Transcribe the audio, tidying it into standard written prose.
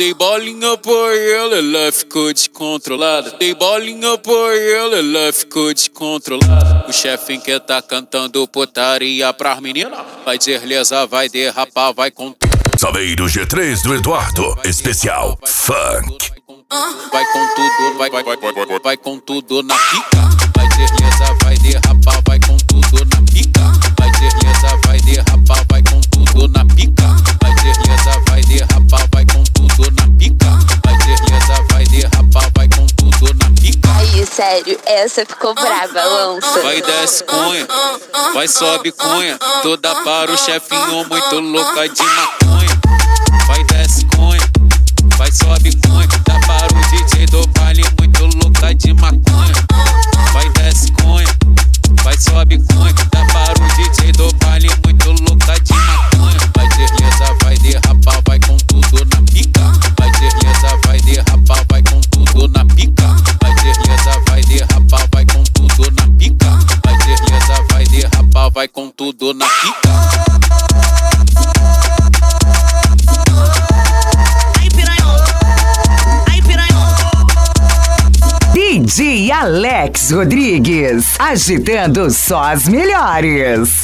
Dei bolinha por ela ficou descontrolada. Dei bolinha por ela ficou descontrolada. O chefe quer tá cantando putaria pras meninas. Vai deslizar, vai derrapar, vai com tudo. Saveiro G3 do Eduardo, especial Funk. Vai com tudo, vai com tudo na pica. Vai deslizar, vai derrapar, vai com tudo na pica. Vai deslizar, vai derrapar, vai com tudo na pica. Vai deslizar, vai derrapar, vai com tudo na pica. Vai deslizar, vai derrapar, vai com tudo na pica. Aí, sério, essa ficou brava, lança. Vai desce cunha, vai sobe cunha. Toda para o chefinho muito louca de maconha. Vai desce cunha, vai sobe cunha. Dá para o DJ do baile muito louca de maconha. Vai desce cunha, vai sobe cunha. Dá para o DJ do baile muito louca de maconha. Vai deslizar, vai derrapar, vai com tudo na pica. Vai deslizar, vai derrapar, vai com tudo na pica. Vai deslizar, vai derrapar, vai com tudo na pica. Vai deslizar, vai derrapar, vai com tudo na pica. DJ Alex Rodrigues, agitando só as melhores.